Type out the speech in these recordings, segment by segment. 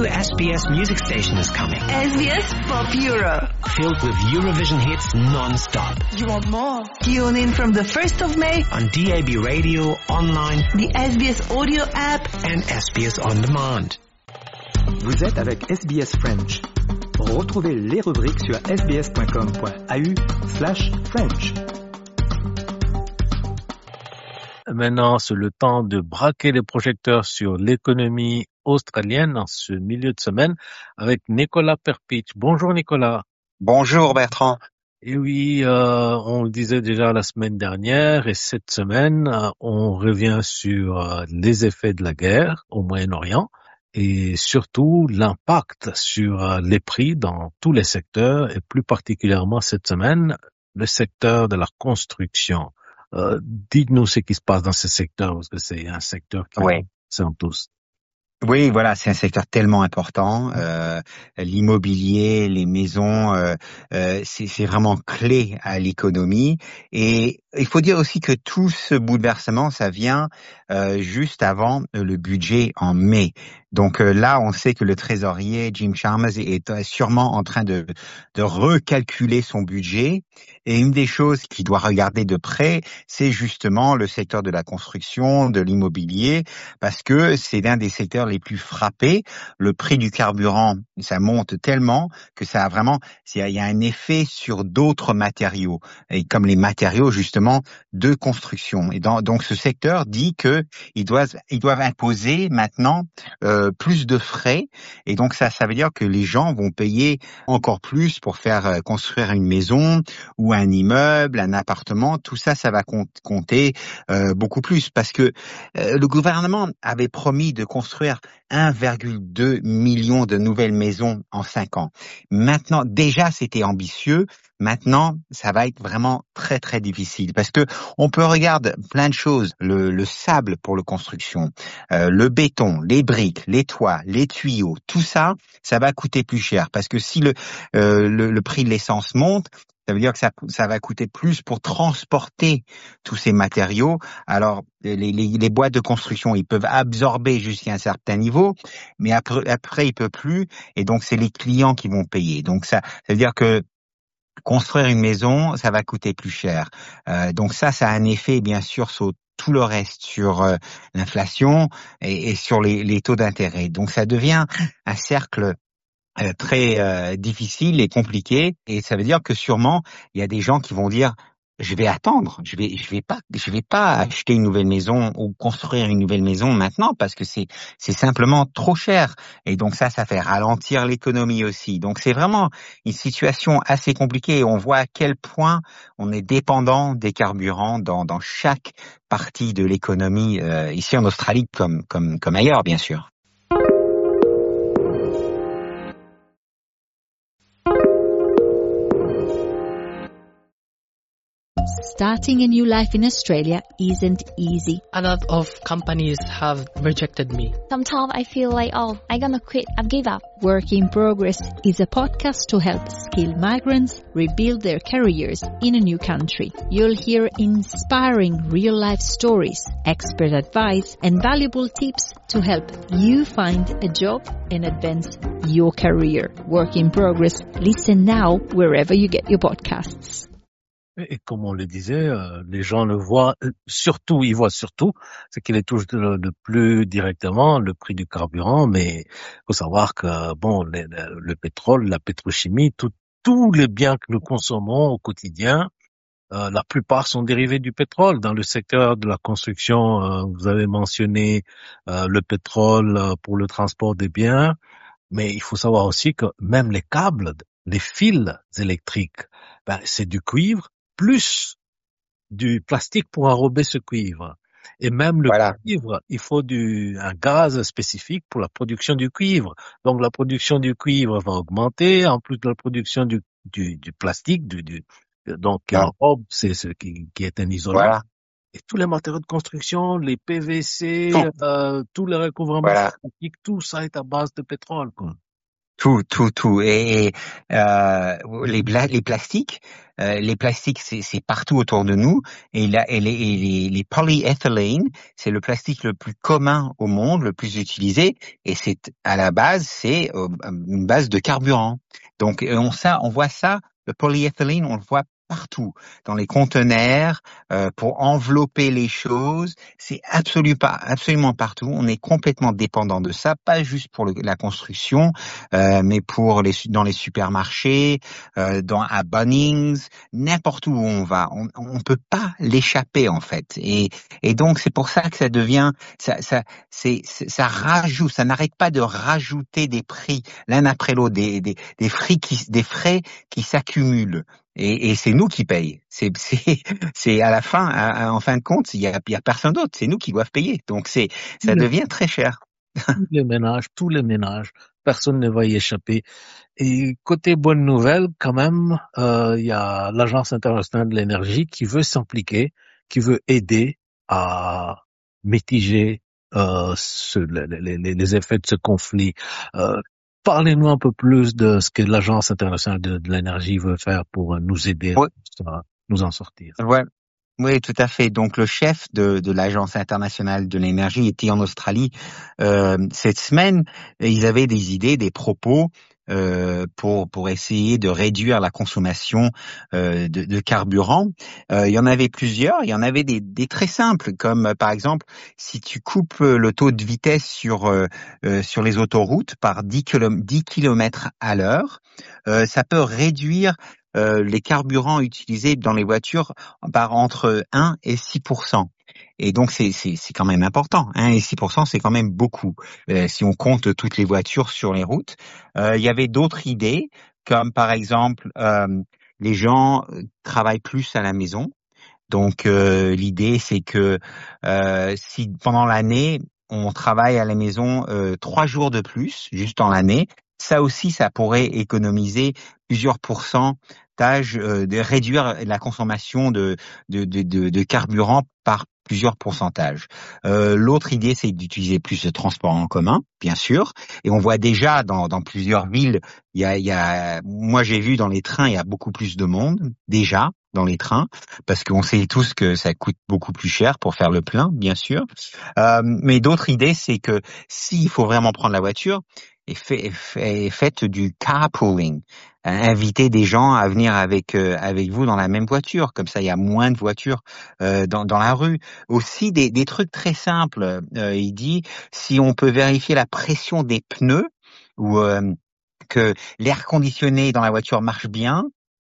SBS music station is coming. SBS Pop Euro. Filled with Eurovision hits non-stop. You want more? Tune in from the 1st of May On DAB radio, online, the SBS audio app. and SBS On Demand. Vous êtes avec SBS French. Retrouvez les rubriques sur sbs.com.au/French. Maintenant, c'est le temps de braquer les projecteurs sur l'économie australienne en ce milieu de semaine avec Nicolas Perpich. Bonjour Nicolas. Bonjour Bertrand. Et oui, on le disait déjà la semaine dernière et cette semaine, on revient sur les effets de la guerre au Moyen-Orient et surtout l'impact sur les prix dans tous les secteurs et plus particulièrement cette semaine, le secteur de la construction. Dites-nous ce qui se passe dans ce secteur parce que c'est un secteur qui Oui. concerne tous. Oui, voilà, c'est un secteur tellement important. L'immobilier, les maisons, c'est vraiment clé à l'économie. Et il faut dire aussi que tout ce bouleversement, ça vient juste avant le budget en mai. Donc là, on sait que le trésorier Jim Chalmers est sûrement en train de recalculer son budget. Et une des choses qu'il doit regarder de près, c'est justement le secteur de la construction, de l'immobilier, parce que c'est l'un des secteurs les plus frappés. Le prix du carburant, ça monte tellement que ça a vraiment, il y a un effet sur d'autres matériaux, et comme les matériaux justement de construction. Et donc ce secteur dit que ils doivent imposer maintenant plus de frais, et donc ça veut dire que les gens vont payer encore plus pour faire construire une maison ou un immeuble, un appartement. Tout ça, ça va compter beaucoup plus parce que le gouvernement avait promis de construire 1,2 million de nouvelles maisons en 5 ans. Maintenant, déjà, c'était ambitieux. Maintenant, ça va être vraiment très, très difficile parce que on peut regarder plein de choses. Le sable pour la construction, le béton, les briques, les toits, les tuyaux, tout ça, ça va coûter plus cher parce que si le prix de l'essence monte, ça veut dire que ça va coûter plus pour transporter tous ces matériaux. Alors, les boîtes de construction, ils peuvent absorber jusqu'à un certain niveau, mais après ils peuvent plus, et donc c'est les clients qui vont payer. Donc ça veut dire que construire une maison, ça va coûter plus cher. Donc ça a un effet bien sûr sur tout le reste, sur l'inflation et sur les taux d'intérêt. Donc ça devient un cercle très difficile et compliqué, et ça veut dire que sûrement il y a des gens qui vont dire je vais attendre, je vais pas acheter une nouvelle maison ou construire une nouvelle maison maintenant parce que c'est simplement trop cher, et donc ça fait ralentir l'économie aussi. Donc c'est vraiment une situation assez compliquée, et on voit à quel point on est dépendant des carburants dans chaque partie de l'économie ici en Australie comme ailleurs bien sûr. Starting a new life in Australia isn't easy. A lot of companies have rejected me. Sometimes I feel like, I'm gonna quit, I've give up. Work in Progress is a podcast to help skilled migrants rebuild their careers in a new country. You'll hear inspiring real-life stories, expert advice, and valuable tips to help you find a job and advance your career. Work in Progress. Listen now wherever you get your podcasts. Et comme on le disait, les gens le voient, ils voient surtout ce qui les touche le plus directement, le prix du carburant, mais faut savoir que, le pétrole, la pétrochimie, tous les biens que nous consommons au quotidien, la plupart sont dérivés du pétrole. Dans le secteur de la construction, vous avez mentionné le pétrole pour le transport des biens, mais il faut savoir aussi que même les câbles, les fils électriques, c'est du cuivre, plus du plastique pour enrober ce cuivre. Et même le cuivre, il faut un gaz spécifique pour la production du cuivre. Donc la production du cuivre va augmenter, en plus de la production du plastique, donc qui enrobe, c'est ce qui est un isolant. Voilà. Et tous les matériaux de construction, les PVC, tous les recouvrements plastiques, tout ça est à base de pétrole, quoi. Tout. Et les plastiques, c'est partout autour de nous. Et les polyethylènes, c'est le plastique le plus commun au monde, le plus utilisé. Et à la base, c'est une base de carburant. Donc, on voit ça, le polyethylène, on le voit partout, dans les conteneurs, pour envelopper les choses. C'est absolument partout. On est complètement dépendant de ça, pas juste pour la construction, mais dans les supermarchés, à Bunnings, n'importe où on va. On peut pas l'échapper, en fait. Et donc, c'est pour ça que ça devient, ça rajoute, ça n'arrête pas de rajouter des prix l'un après l'autre, des frais qui s'accumulent. Et c'est nous qui payons. C'est à la fin, en fin de compte, il y a personne d'autre. C'est nous qui doivent payer. Donc ça devient très cher. Tous les ménages, personne ne va y échapper. Et côté bonne nouvelle, quand même, il y a l'Agence internationale de l'énergie qui veut s'impliquer, qui veut aider à mitiger les effets de ce conflit. Parlez-nous un peu plus de ce que l'Agence internationale de l'énergie veut faire pour nous aider à nous en sortir. Ouais. Oui, tout à fait. Donc, le chef de l'Agence internationale de l'énergie était en Australie cette semaine. Et ils avaient des idées, des propos pour essayer de réduire la consommation de carburant. Il y en avait plusieurs. Il y en avait des très simples, comme par exemple, si tu coupes le taux de vitesse sur les autoroutes par 10 km à l'heure, ça peut réduire les carburants utilisés dans les voitures par entre 1 et 6%. Et donc c'est quand même important. 1 et 6%, c'est quand même beaucoup si on compte toutes les voitures sur les routes. Il y avait d'autres idées, comme par exemple les gens travaillent plus à la maison. Donc l'idée c'est que si pendant l'année on travaille à la maison 3 jours de plus, juste dans l'année, ça aussi, ça pourrait économiser plusieurs pourcentages, de réduire la consommation de carburant par plusieurs pourcentages. L'autre idée, c'est d'utiliser plus de transports en commun, bien sûr. Et on voit déjà dans plusieurs villes, moi j'ai vu dans les trains, il y a beaucoup plus de monde déjà dans les trains, parce qu'on sait tous que ça coûte beaucoup plus cher pour faire le plein, bien sûr. Mais d'autres idées, c'est que s'il faut vraiment prendre la voiture, faites du carpooling. Invitez des gens à venir avec vous dans la même voiture. Comme ça, il y a moins de voitures dans la rue. Aussi, des trucs très simples. Il dit, si on peut vérifier la pression des pneus ou que l'air conditionné dans la voiture marche bien,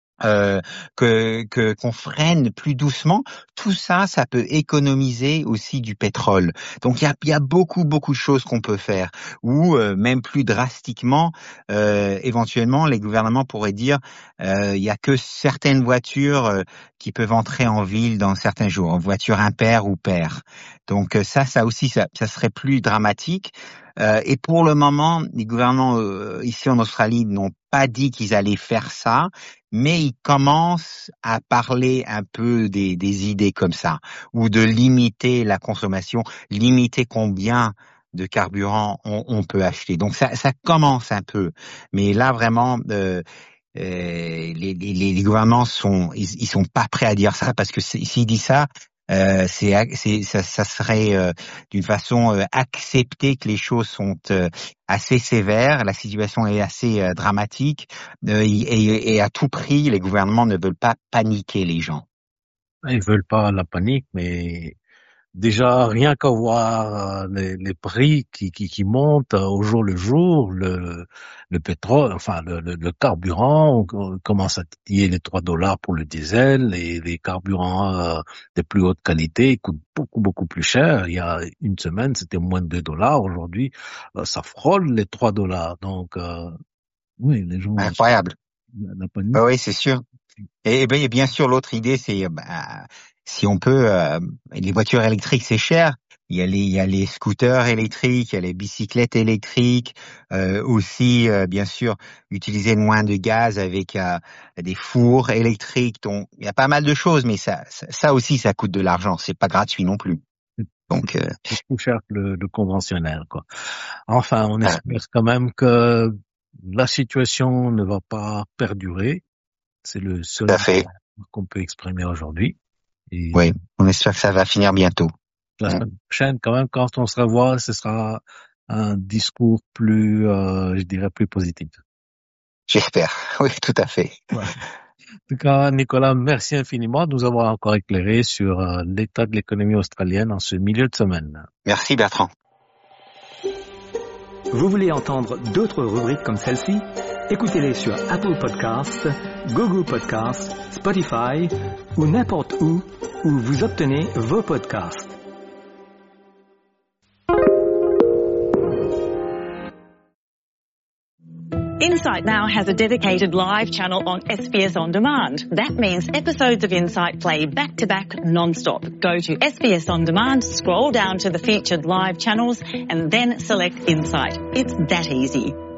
qu'on freine plus doucement, tout ça, ça peut économiser aussi du pétrole. Donc il y a beaucoup de choses qu'on peut faire. Ou même plus drastiquement, éventuellement, les gouvernements pourraient dire il y a que certaines voitures qui peuvent entrer en ville dans certains jours, voitures impaires ou paires. Donc ça aussi, ça serait plus dramatique. Et pour le moment, les gouvernements ici en Australie n'ont pas dit qu'ils allaient faire ça, mais ils commencent à parler un peu des idées comme ça, ou de limiter la consommation, limiter combien de carburant on peut acheter. Donc ça commence un peu, mais là vraiment les gouvernements ils sont pas prêts à dire ça, parce que s'ils disent ça, ça serait d'une façon accepter que les choses sont assez sévères, la situation est assez dramatique, et à tout prix, les gouvernements ne veulent pas paniquer les gens. Ils veulent pas la panique, mais déjà rien qu'à voir les prix qui montent au jour le jour, le pétrole, enfin le carburant, on commence à titiller les $3 pour le diesel, et les carburants de plus haute qualité coûtent beaucoup plus cher. Il y a une semaine, c'était moins de $2. Aujourd'hui, ça frôle les $3. Donc oui, les gens. Incroyable. La panique. Oui, c'est sûr. Et bien sûr, l'autre idée, c'est si on peut, les voitures électriques, c'est cher. Il y a les scooters électriques, il y a les bicyclettes électriques, aussi, bien sûr, utiliser moins de gaz avec des fours électriques. Donc, il y a pas mal de choses, mais ça aussi, ça coûte de l'argent. C'est pas gratuit non plus. Donc, c'est plus cher que le conventionnel, quoi. Enfin, on espère quand même que la situation ne va pas perdurer. C'est le seul qu'on peut exprimer aujourd'hui. Et oui, on espère que ça va finir bientôt. La semaine prochaine, quand même, quand on se revoit, ce sera un discours plus, je dirais, plus positif. J'espère. Oui, tout à fait. Ouais. En tout cas, Nicolas, merci infiniment de nous avoir encore éclairé sur l'état de l'économie australienne en ce milieu de semaine. Merci Bertrand. Vous voulez entendre d'autres rubriques comme celle-ci? Écoutez-les sur Apple Podcasts, Google Podcasts, Spotify ou n'importe où vous obtenez vos podcasts. Insight now has a dedicated live channel on SBS On Demand. That means episodes of Insight play back-to-back non-stop. Go to SBS On Demand, scroll down to the featured live channels, and then select Insight. It's that easy.